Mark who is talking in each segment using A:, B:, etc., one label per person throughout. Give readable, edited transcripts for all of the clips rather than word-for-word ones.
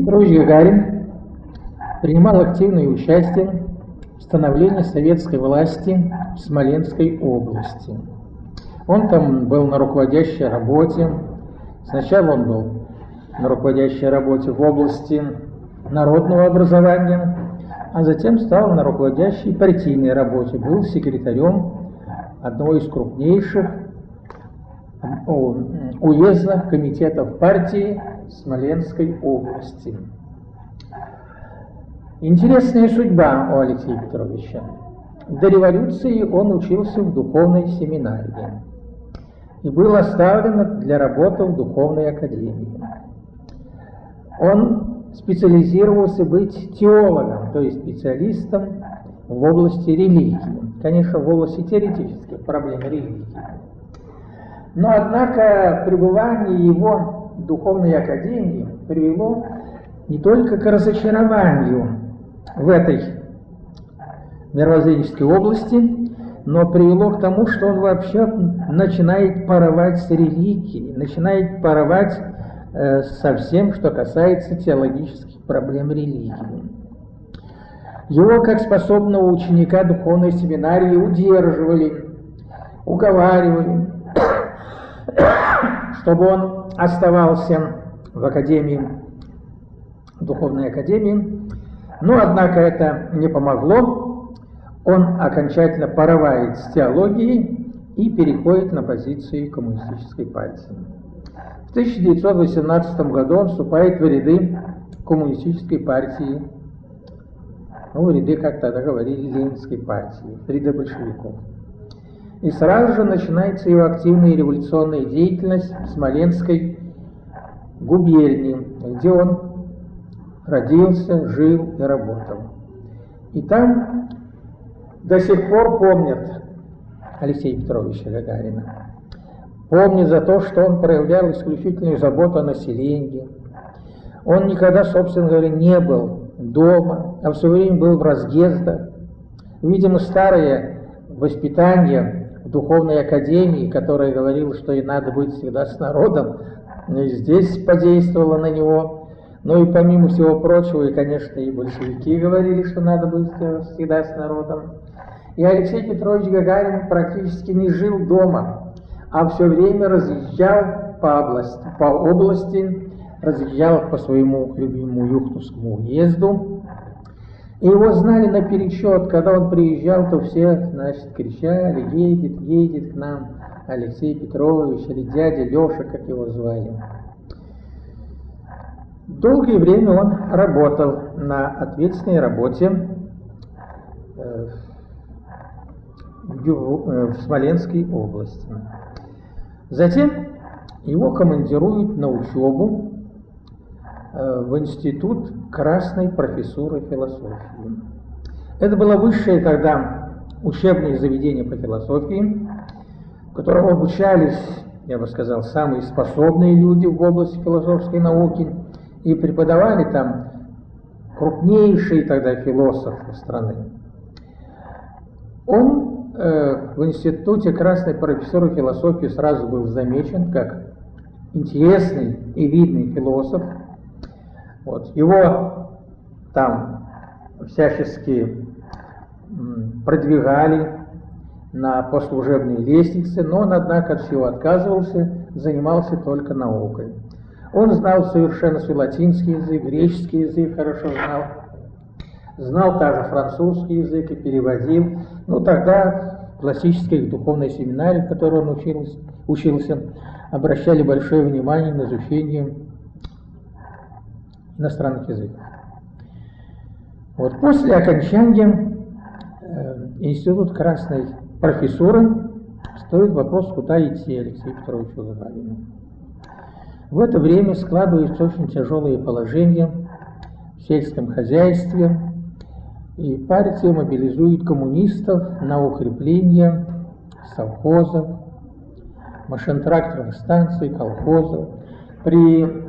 A: Петрович Гагарин принимал активное участие в становлении советской власти в Смоленской области. Он там был на руководящей работе. Сначала он был на руководящей работе в области народного образования, а затем стал на руководящей партийной работе. Был секретарем одного из крупнейших уездных комитетов партии Смоленской области. Интересная судьба у Алексея Петровича. До революции он учился в духовной семинарии и был оставлен для работы в духовной академии. Он специализировался быть теологом, то есть специалистом в области религии. Конечно, в области теоретических проблем религии. Но, однако, пребывание его в духовной академии привело не только к разочарованию в этой мировоззренческой области, но привело к тому, что он вообще начинает порывать с религией, начинает порывать со всем, что касается теологических проблем религии. Его, как способного ученика духовной семинарии, удерживали, уговаривали, чтобы он оставался в академии, в духовной академии. Но, однако, это не помогло. Он окончательно порывает с теологией и переходит на позиции коммунистической партии. В 1918 году он вступает в ряды коммунистической партии, в ряды, как тогда говорили, Ленинской партии, в ряды большевиков. И сразу же начинается его активная революционная деятельность в Смоленской губернии, где он родился, жил и работал. И там до сих пор помнят Алексея Петровича Гагарина. Помнит за то, что он проявлял исключительную заботу о населении. Он никогда, собственно говоря, не был дома, а все время был в разъездах. Видимо, старое воспитание в духовной академии, которое говорило, что и надо быть всегда с народом, и здесь подействовало на него. Ну и помимо всего прочего, и, конечно, и большевики говорили, что надо быть всегда с народом. И Алексей Петрович Гагарин практически не жил дома, а все время разъезжал по области, разъезжал по своему любимому Юхновскому уезду. И его знали наперечет. Когда он приезжал, то все, значит, кричали: едет к нам Алексей Петрович, или дядя Леша, как его звали. Долгое время он работал на ответственной работе в Смоленской области. Затем его командируют на учебу в Институт Красной профессуры философии. Это было высшее тогда учебное заведение по философии, в котором обучались, я бы сказал, самые способные люди в области философской науки, и преподавали там крупнейшие тогда философы страны. Он в Институте Красной профессуры философии сразу был замечен как интересный и видный философ. Его там всячески продвигали на послужебной лестнице, но он, однако, от всего отказывался, занимался только наукой. Он знал совершенно свой латинский язык, греческий язык хорошо знал также французский язык и переводил. Но тогда в классической духовной семинарии, в которой он учился, обращали большое внимание на изучение иностранных языков. После окончания Института Красной профессуры стоит вопрос, куда идти Алексею Петровичу Гагарину. В это время складывается очень тяжелое положение в сельском хозяйстве, и партия мобилизует коммунистов на укрепление совхозов, машино-тракторных станций, колхозов. При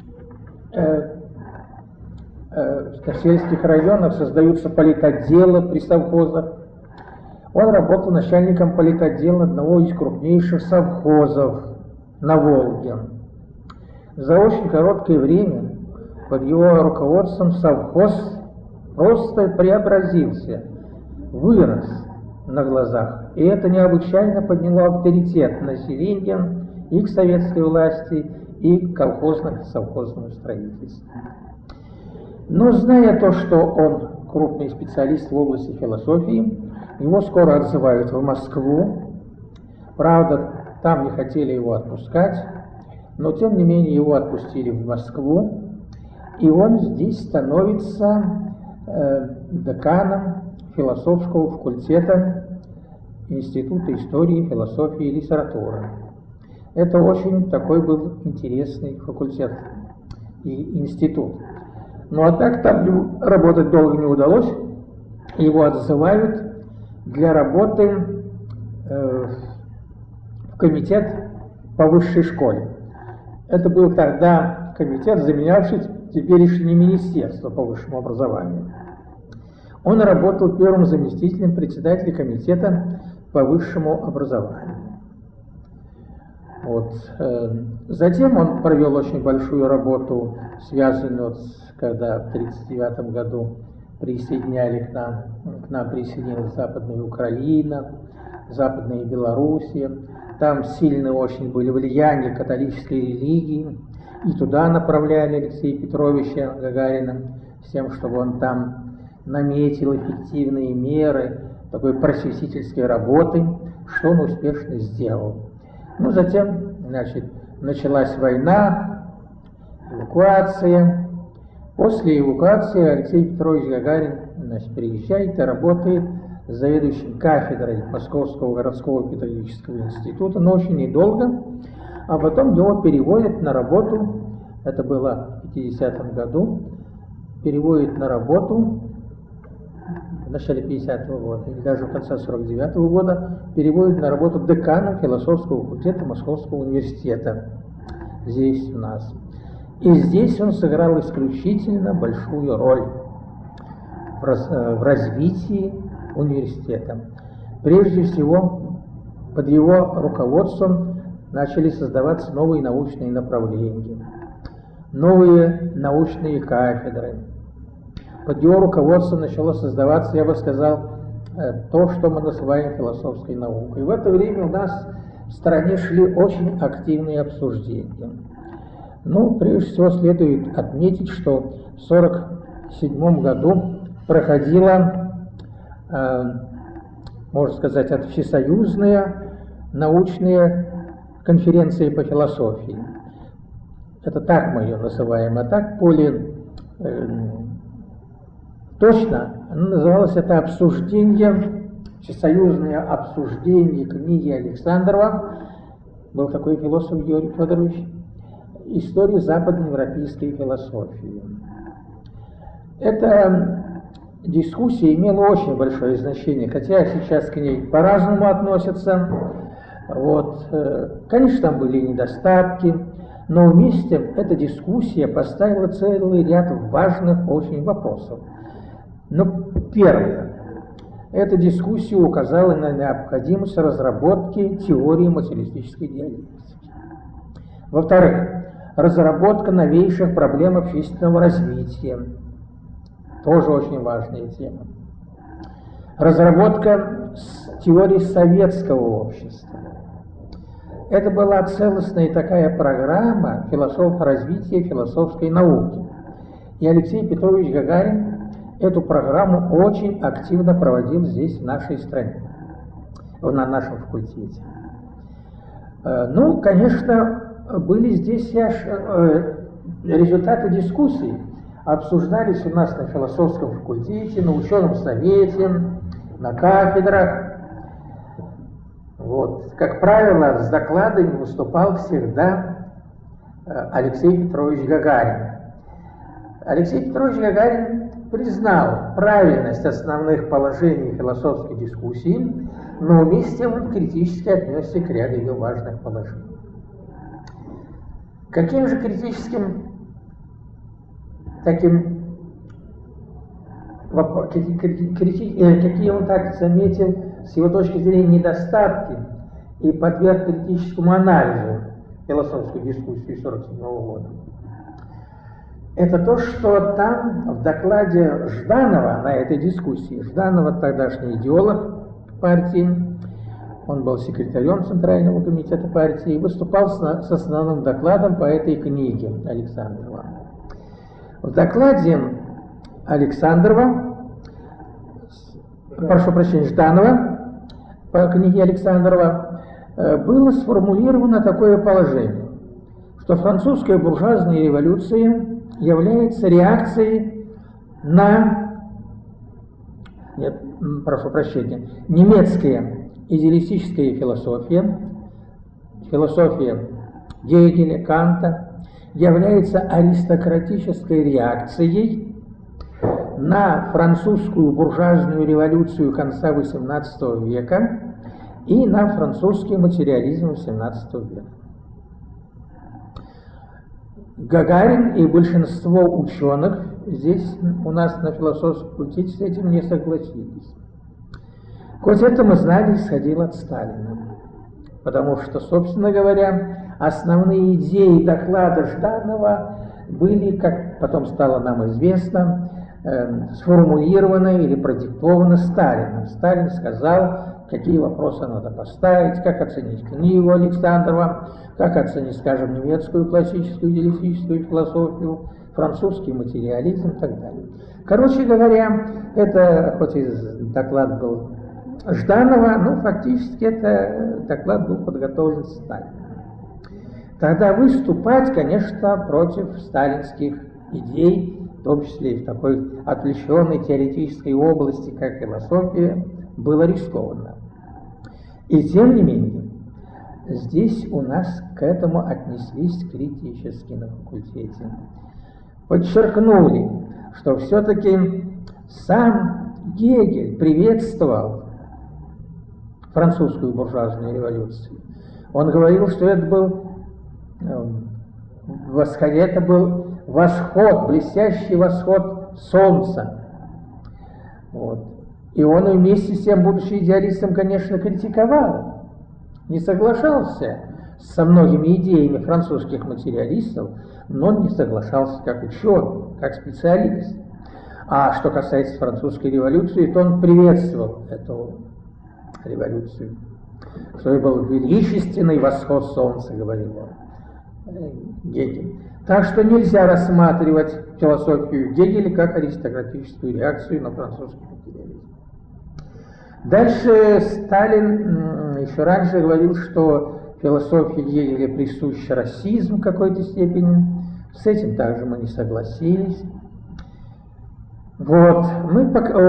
A: сельских районах создаются политотделы при совхозах. Он работал начальником политотдела одного из крупнейших совхозов на Волге. За очень короткое время под его руководством совхоз просто преобразился, вырос на глазах. И это необычайно подняло авторитет населения и к советской власти, и к совхозному строительству. Но зная то, что он крупный специалист в области философии, его скоро отзывают в Москву. Правда, там не хотели его отпускать, но тем не менее его отпустили в Москву, и он здесь становится деканом философского факультета Института истории, философии и литературы. Это очень такой был интересный факультет и институт. Ну а так там работать долго не удалось. Его отзывают для работы в комитет по высшей школе. Это был тогда комитет, заменявший теперешнее министерство по высшему образованию. Он работал первым заместителем председателя комитета по высшему образованию. Вот. Затем он провел очень большую работу, связанную когда в 1939 году присоединяли к нам присоединилась Западная Украина, Западная Белоруссия. Там сильные очень были влияния католической религии, и туда направляли Алексея Петровича Гагарина с тем, чтобы он там наметил эффективные меры такой просветительской работы, что он успешно сделал. Ну, затем, началась война, эвакуация. После эвакуации Алексей Петрович Гагарин, приезжает и работает заведующим кафедрой Московского городского педагогического института, но очень недолго, а потом его переводят на работу, это было в 50-м году, переводят на работу в начале 50-го года, или даже в конце 49-го года, переводят на работу деканом философского факультета Московского университета, здесь у нас. И здесь он сыграл исключительно большую роль в развитии университета. Прежде всего, под его руководством начали создаваться новые научные направления, новые научные кафедры. Под его руководством начало создаваться, я бы сказал, то, что мы называем философской наукой. И в это время у нас в стране шли очень активные обсуждения. Ну, прежде всего, следует отметить, что в 1947 году проходила, можно сказать, всесоюзная научная конференция по философии. Это так мы ее называем, а так более точно она называлась это обсуждение, всесоюзное обсуждение книги Александрова. Был такой философ Георгий Федорович. История западноевропейской философии. Эта дискуссия имела очень большое значение, хотя сейчас к ней по-разному относятся. Вот. Конечно, там были недостатки, но вместе эта дискуссия поставила целый ряд важных очень вопросов. Но первое. Эта дискуссия указала на необходимость разработки теории материалистической диалектики. Во-вторых, разработка новейших проблем общественного развития. Тоже очень важная тема. Разработка теории советского общества. Это была целостная такая программа развития философской науки. И Алексей Петрович Гагарин эту программу очень активно проводил здесь, в нашей стране, на нашем факультете. Ну, конечно, были здесь результаты дискуссий. Обсуждались у нас на философском факультете, на ученом совете, на кафедрах. Вот. Как правило, с докладами выступал всегда Алексей Петрович Гагарин. Алексей Петрович Гагарин признал правильность основных положений философской дискуссии, но вместе с тем он критически отнесся к ряду ее важных положений. Каким же какие он так заметил с его точки зрения недостатки и подверг критическому анализу философской дискуссии 1947 года. это то, что там в докладе Жданова на этой дискуссии, Жданова тогдашний идеолог партии, он был секретарем Центрального комитета партии и выступал с основным докладом по этой книге Александрова. В докладе Жданова по книге Александрова было сформулировано такое положение, что французская буржуазная революция является реакцией на, немецкая идеалистическая философия, философия Гегеля, Канта, является аристократической реакцией на французскую буржуазную революцию конца XVIII века и на французский материализм XVII века. Гагарин и большинство ученых здесь у нас на философском факультете с этим не согласились. Хоть это мы знали, исходило от Сталина. Потому что, собственно говоря, основные идеи доклада Жданова были, как потом стало нам известно, сформулированы или продиктованы Сталином. Сталин сказал, какие вопросы надо поставить, как оценить книгу Александрова, как оценить, скажем, немецкую классическую идеалистическую философию, французский материализм и так далее. Короче говоря, это, хоть и доклад был Жданова, но фактически это доклад был подготовлен Сталином. Тогда выступать, конечно, против сталинских идей, в том числе и в такой отвлеченной теоретической области, как философия, было рискованно. И тем не менее, здесь у нас к этому отнеслись критически на факультете. Подчеркнули, что все-таки сам Гегель приветствовал французскую буржуазную революцию. Он говорил, что это был восход, блестящий восход солнца. Вот. И он вместе с тем, будучи идеалистом, конечно, критиковал, не соглашался со многими идеями французских материалистов, но он не соглашался как ученый, как специалист. А что касается французской революции, то он приветствовал эту революцию. Что это был величественный восход солнца, говорил он, Гегель. Так что нельзя рассматривать философию Гегеля как аристократическую реакцию на французский материализм. Дальше Сталин еще раньше говорил, что философии Гегеля присущ расизм в какой-то степени. С этим также мы не согласились. Вот. Мы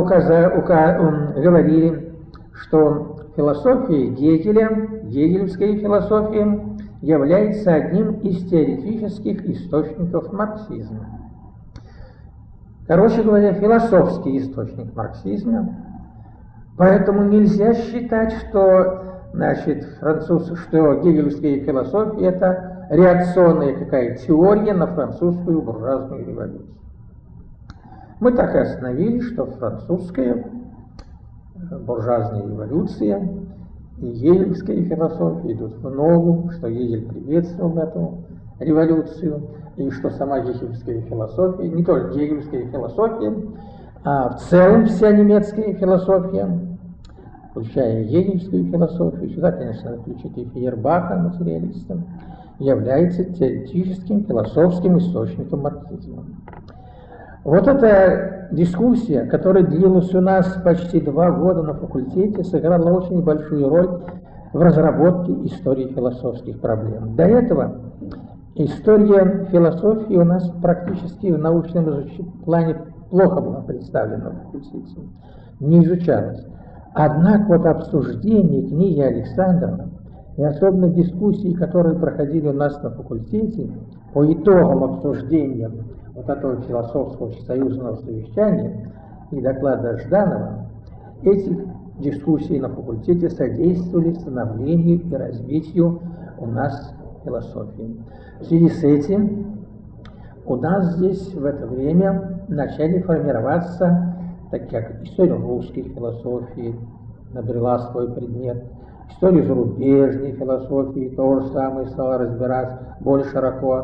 A: говорили, что философия Гегеля, гегелевская философия, является одним из теоретических источников марксизма. Короче говоря, философский источник марксизма. Поэтому нельзя считать, что, что гегелевская философия – это реакционная какая-то теория на французскую буржуазную революцию. Мы так и остановились, что французская буржуазная революция и гегелевская философия идут в ногу, что Гегель приветствовал эту революцию, и что сама гегелевская философия, не только гегелевская философия, а в целом вся немецкая философия, включая гегелевскую философию, сюда, конечно, надо включить и Фейербаха, материалиста, является теоретическим философским источником марксизма. Вот эта дискуссия, которая длилась у нас почти 2 года на факультете, сыграла очень большую роль в разработке истории философских проблем. До этого история философии у нас практически в научном плане плохо была представлена на факультете, не изучалась. Однако вот обсуждение книги Александрова и особенно дискуссии, которые проходили у нас на факультете, по итогам обсуждения вот этого философского союзного совещания и доклада Жданова, эти дискуссии на факультете содействовали становлению и развитию у нас философии. В связи с этим у нас здесь в это время начали формироваться, так как история русской философии набрела свой предмет, история зарубежной философии тоже самое стала разбирать более широко,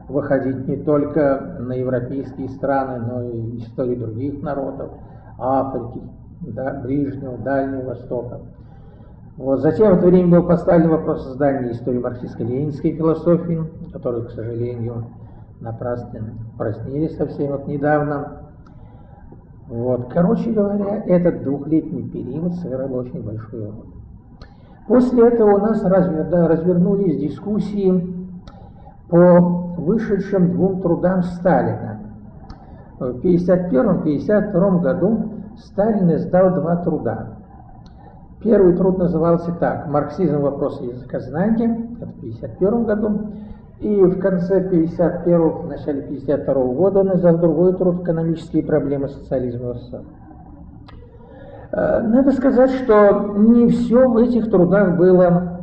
A: выходить не только на европейские страны, но и истории других народов, Африки, да, Ближнего, Дальнего Востока. Вот. Затем в это время был поставлен вопрос создания истории марксистско-ленинской философии, которую, к сожалению, напрасно празднили совсем вот недавно. Вот. Короче говоря, этот двухлетний период сыграл очень большую роль. После этого у нас развернулись дискуссии по вышедшим двум трудам Сталина. В 1951-1952 году Сталин издал два труда. Первый труд назывался так: «Марксизм. Вопросы языкознания», это в 1951 году. И в конце 1951-го, в начале 1952 года он издал другой труд «Экономические проблемы социализма в СССР». Надо сказать, что не все в этих трудах было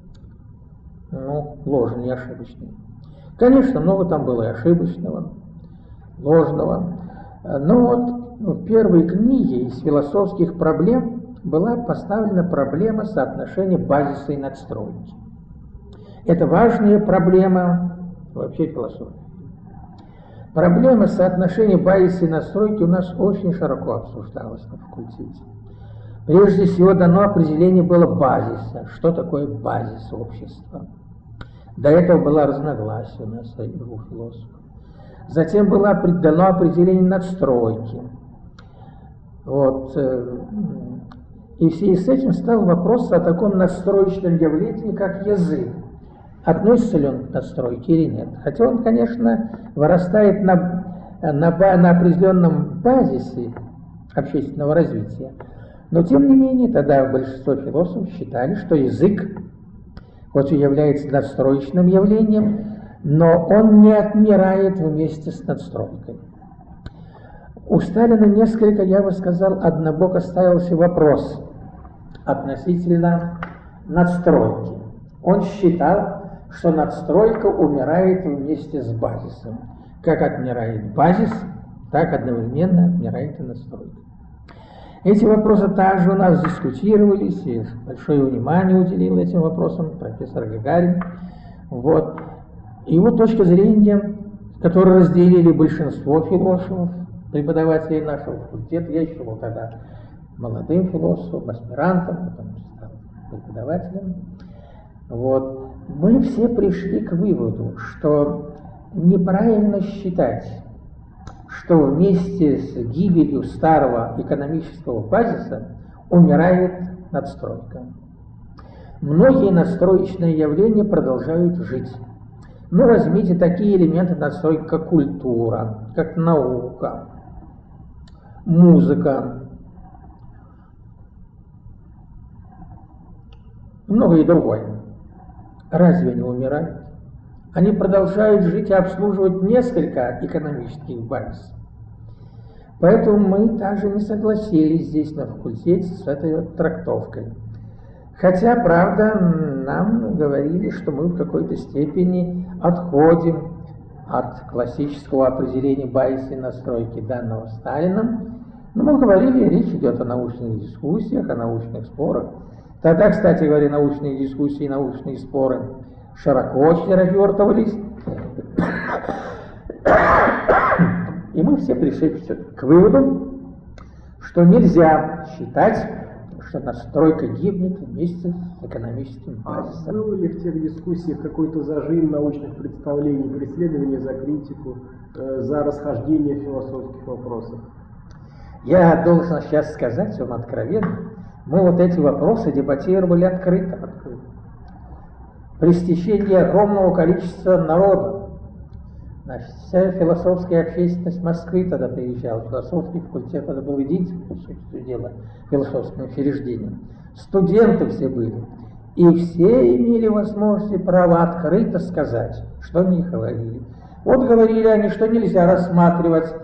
A: ложно и ошибочно. Конечно, много там было и ошибочного, ложного. Но вот в первой книге из философских проблем была поставлена проблема соотношения базиса и надстройки. Это важная проблема вообще философии. Проблема соотношения базиса и надстройки у нас очень широко обсуждалась на факультете. Прежде всего дано определение было базиса. Что такое базис общества? До этого было разногласие у нас у философов. Затем было дано определение надстройки. Вот. И в связи с этим стал вопрос о таком надстроечном явлении, как язык. Относится ли он к надстройке или нет? Хотя он, конечно, вырастает на определенном базисе общественного развития. Но, тем не менее, тогда большинство философов считали, что язык хоть и является надстроечным явлением, но он не отмирает вместе с надстройкой. У Сталина несколько, я бы сказал, однобоко ставился вопрос относительно надстройки. Он считал, что надстройка умирает вместе с базисом. Как отмирает базис, так одновременно отмирает и надстройка. Эти вопросы также у нас дискутировались, и большое внимание уделил этим вопросам профессор Гагарин. Вот. Его точка зрения, которую разделили большинство философов, преподавателей нашего факультета, я еще был тогда молодым философом, аспирантом, потом стал преподавателем. Вот. Мы все пришли к выводу, что неправильно считать, что вместе с гибелью старого экономического базиса умирает надстройка. Многие надстроечные явления продолжают жить. Ну, возьмите такие элементы надстройки, как культура, как наука, музыка, многое другое. Разве они умирают? Они продолжают жить и обслуживать несколько экономических базисов. Поэтому мы также не согласились здесь на факультете с этой вот трактовкой. Хотя, правда, нам говорили, что мы в какой-то степени отходим от классического определения базиса и настройки, данного Сталином. Но мы говорили, речь идет о научных дискуссиях, о научных спорах. Тогда, кстати говоря, научные дискуссии и научные споры широко очень развертывались. И мы все пришли к выводу, что нельзя считать, что настройка гибнет вместе с экономическим базисом.
B: Был ли в тех дискуссиях какой-то зажим научных представлений, преследование за критику, за расхождение в философских вопросах?
A: Я должен сейчас сказать вам откровенно, мы вот эти вопросы дебатировали открыто. При стечении огромного количества народа. Значит, вся философская общественность Москвы тогда приезжала, философский факультет, это был единственный, по сути дела, философским учреждением. Студенты все были. И все имели возможность и право открыто сказать, что они говорили. Вот говорили они, что нельзя рассматривать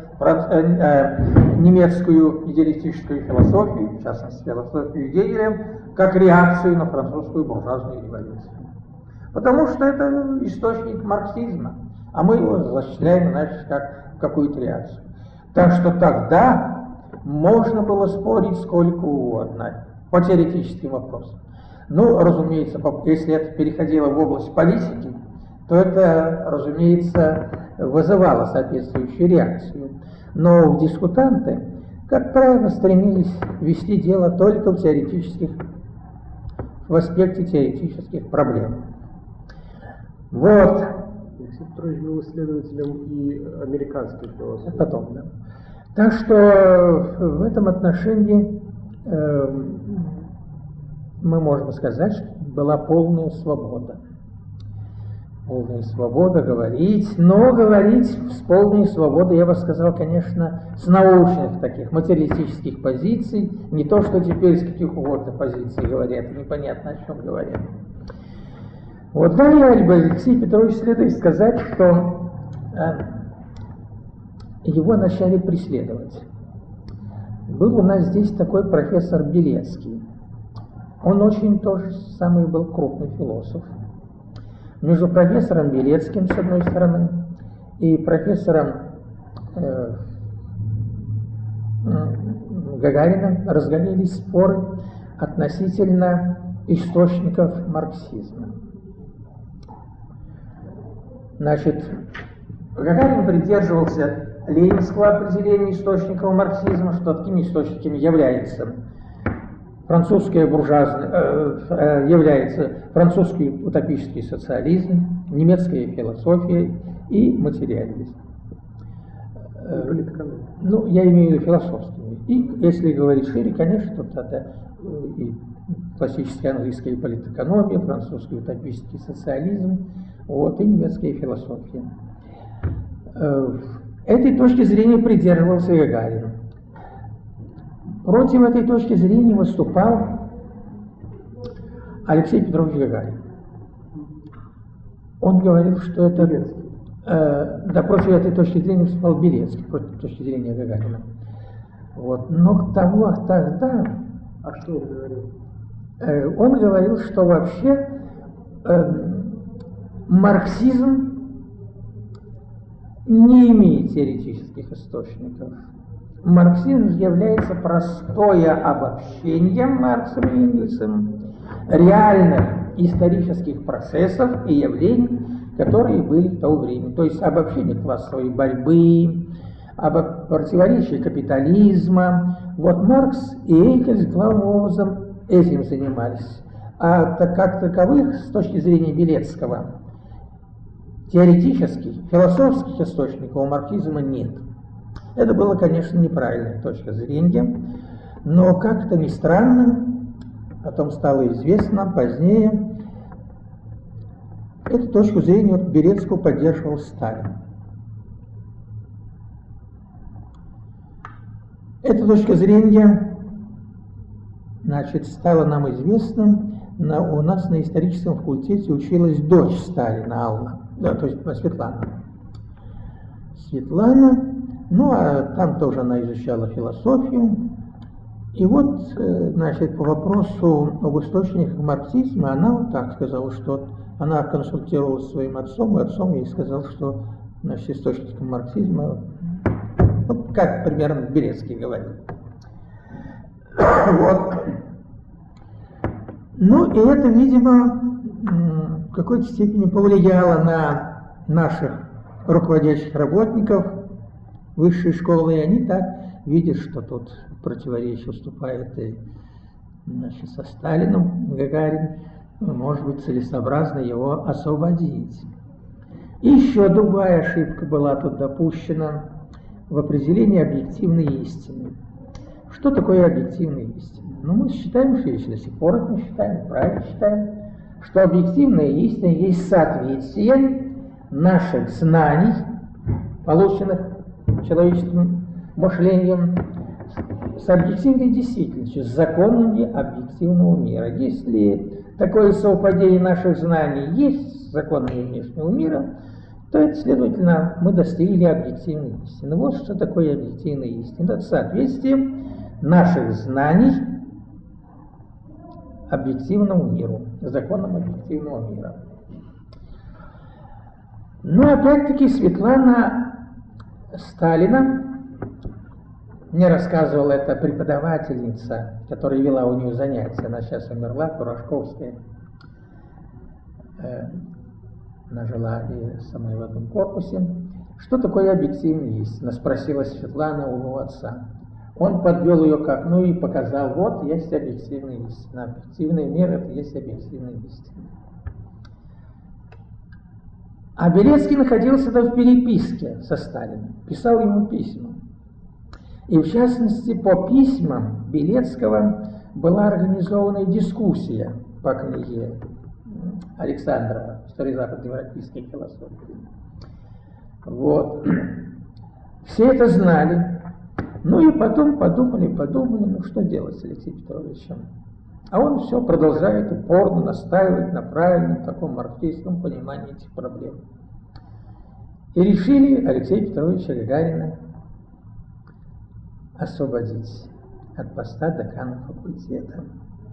A: немецкую идеалистическую философию, в частности философию Гегеля, как реакцию на французскую буржуазную революцию. Потому что это источник марксизма, а мы его зачисляем, значит, как какую-то реакцию. Так что тогда можно было спорить сколько угодно по теоретическим вопросам. Ну, разумеется, если это переходило в область политики, то это, разумеется, вызывало соответствующую реакцию. Но дискутанты, как правило, стремились вести дело только в аспекте теоретических проблем. Вот.
B: Алексей Петрович был исследователем и американской философии.
A: Потом, да. Так что в этом отношении мы можем сказать, что была полная свобода. Полная свобода говорить, но говорить с полной свободой, я бы сказал, конечно, с научных таких материалистических позиций, не то, что теперь с каких угодно позиций говорят, непонятно о чем говорят. Вот далее Алексей Петрович следует сказать, что его начали преследовать. Был у нас здесь такой профессор Белецкий. Он очень тоже самый был крупный философ. Между профессором Белецким, с одной стороны, и профессором Гагариным разгорелись споры относительно источников марксизма. Значит, Гагарин придерживался ленинского определения источников марксизма, что такими источниками является французский утопический социализм, немецкая философия и материализм. Ну, я имею в виду философскими. И если говорить шире, конечно, то это и классическая английская политэкономия, французский утопический социализм, вот, и немецкая философия. Этой точки зрения придерживался Гагарин. Против этой точки зрения выступал Алексей Петрович Гагарин. Он говорил, что это... да, против этой точки зрения выступал Белецкий, против точки зрения Гагарина. Вот. Но тогда...
B: А что он говорил?
A: Он говорил, что вообще марксизм не имеет теоретических источников. Марксизм является простое обобщение Марксом и Энгельсом реальных исторических процессов и явлений, которые были в то время. То есть обобщение классовой борьбы, противоречия капитализма. Вот Маркс и Энгельс главным образом этим занимались. А как таковых, с точки зрения Белецкого, теоретических, философских источников у марксизма нет. Это было, конечно, неправильная точка зрения, но как-то ни странно, потом стало известно позднее, эту точку зрения Белецкого поддерживал Сталин. Эта точка зрения, значит, стала нам известна. У нас на историческом факультете училась дочь Сталина, Алла, да, то есть Светлана. Ну, а там тоже она изучала философию. И вот, значит, по вопросу об источниках марксизма, она вот так сказала, что она консультировалась с своим отцом, и отцом ей сказал, что, значит, источником марксизма, вот как примерно Белецкий говорил. Вот. Ну, и это, видимо, в какой-то степени повлияло на наших руководящих работников высшей школы, и они так видят, что тут противоречие вступает и, значит, со Сталином Гагарин, может быть, целесообразно его освободить. И еще другая ошибка была тут допущена в определении объективной истины. Что такое объективная истина? Ну, мы считаем, что если до сих пор это мы считаем, правильно считаем, что объективная истина есть соответствие наших знаний, полученных человеческим мышлением, с объективной действительностью, с законами объективного мира. Если такое совпадение наших знаний есть с законами внешнего мира, то это, следовательно, мы достигли объективной истины. Вот что такое объективная истина. Это соответствие наших знаний объективному миру, законам объективного мира. Но опять-таки Светлана Сталина, мне рассказывала эта преподавательница, которая вела у нее занятия, она сейчас умерла, Курашковская. она жила и со мной в этом корпусе. Что такое объективная истина? Спросила Светлана у его отца. Он подвел ее к окну и показал: вот есть объективная истина. Объективный мир — это есть объективная истина. А Белецкий находился в переписке со Сталиным, писал ему письма. И в частности, по письмам Белецкого была организована дискуссия по книге Александрова «История западноевропейской философии». Вот. Все это знали. Ну и потом подумали, ну что делать с Алексеем Петровичем? А он все продолжает упорно настаивать на правильном таком марксистском понимании этих проблем. И решили Алексея Петровича Гагарина освободить от поста декана факультета.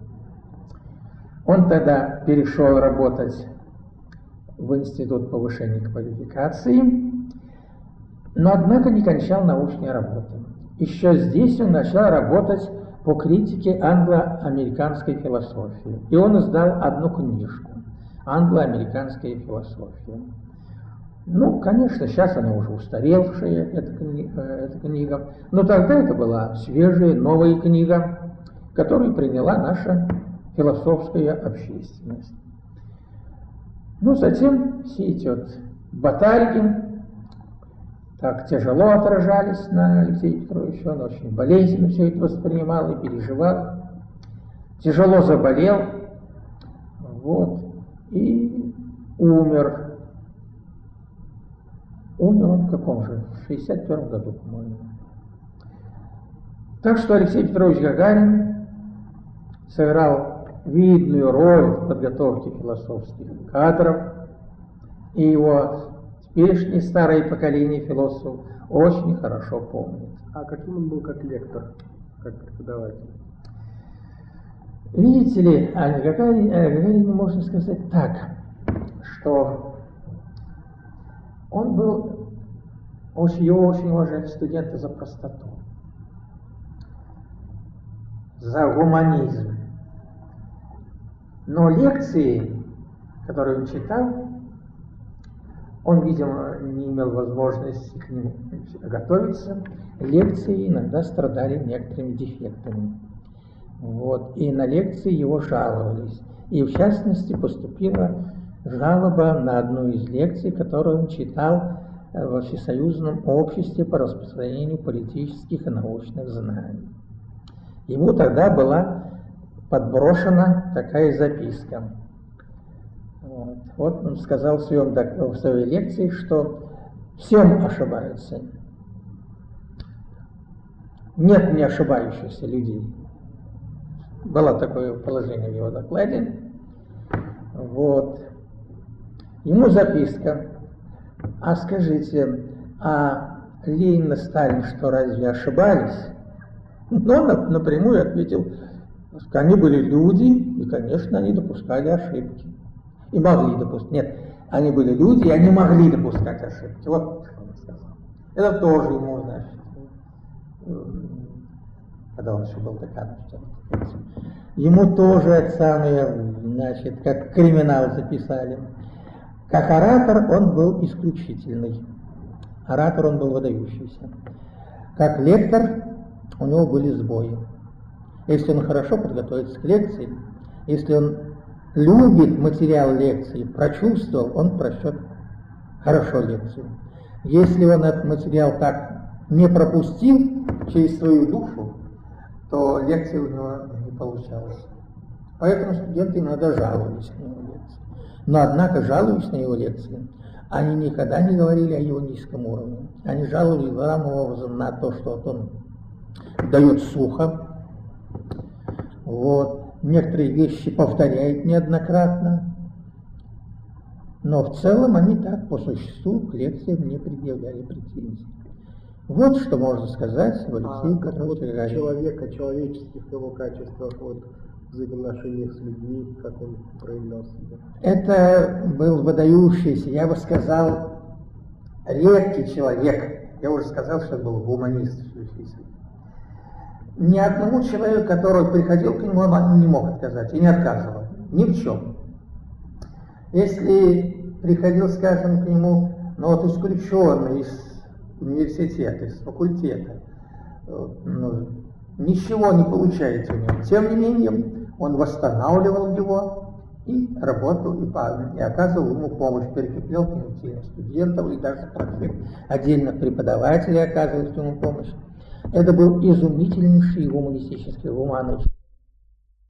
A: Он тогда перешел работать в Институт повышения квалификации, но, однако, не кончал научной работы. Еще здесь он начал работать по критике англо-американской философии. И он издал одну книжку «Англо-американская философия». Ну, конечно, сейчас она уже устаревшая, эта книга, но тогда это была свежая, новая книга, которую приняла наша философская общественность. Ну, затем все эти вот баталии так тяжело отражались на Алексея Петровича, он очень болезненно все это воспринимал и переживал, тяжело заболел, вот, и умер. Умер он в каком же? В 1961 году, по-моему. Так что Алексей Петрович Гагарин сыграл видную роль в подготовке философских кадров, и его теперешнее старое поколение философов очень хорошо помнит.
B: А каким он был как лектор, как преподаватель?
A: Видите ли, о Гагарине можно сказать так, что он был, его очень уважали студенты за простоту, за гуманизм. Но лекции, которые он читал, он, видимо, не имел возможности к ним готовиться. Лекции иногда страдали некоторыми дефектами. Вот. И на лекции его жаловались. И, в частности, поступила жалоба на одну из лекций, которую он читал во Всесоюзном обществе по распространению политических и научных знаний. Ему тогда была подброшена такая записка. Вот он сказал в своей лекции, что всем ошибаются. Нет не ошибающихся людей. Было такое положение в его докладе. Вот. Ему записка. А скажите, а Ленин и Сталин что, разве ошибались? Но он напрямую ответил, что они были люди, и, конечно, они допускали ошибки. И могли допускать. Нет, они были люди, и они могли допускать ошибки. Вот что он сказал. Это тоже ему, значит, когда он еще был деканом, ему тоже это самое, значит, как криминал записали. Как оратор он был исключительный. Оратор он был выдающийся. Как лектор у него были сбои. Если он хорошо подготовится к лекции, если он любит материал лекции, прочувствовал, он прочтет хорошо лекцию. Если он этот материал так не пропустил через свою душу, то лекция у него не получалась. Поэтому студенты иногда жаловались на его лекции. Но, однако, жалуясь на его лекции, они никогда не говорили о его низком уровне. Они жаловались главным образом на то, что вот он дает сухо, вот, некоторые вещи повторяет неоднократно, но в целом они так по существу к лекциям не предъявляли претензий. Вот что можно сказать об Алексее Петровиче Гагарине.
B: Человека, человеческих его качествах, вот, в взаимоотношениях с людьми, как он проявлял себя.
A: Это был выдающийся, я бы сказал, редкий человек. Я уже сказал, что был гуманист. Ни одному человеку, который приходил к нему, он не мог отказать и не отказывал. Ни в чем. Если
C: приходил, скажем, к нему, ну вот исключенный из университета, из факультета, ну, ничего не получается у него. Тем не менее, он восстанавливал его и работал, и оказывал ему помощь, перекреплял к нему студентов, и даже отдельно преподаватели оказывали ему помощь. Это был изумительнейший гуманистический роман.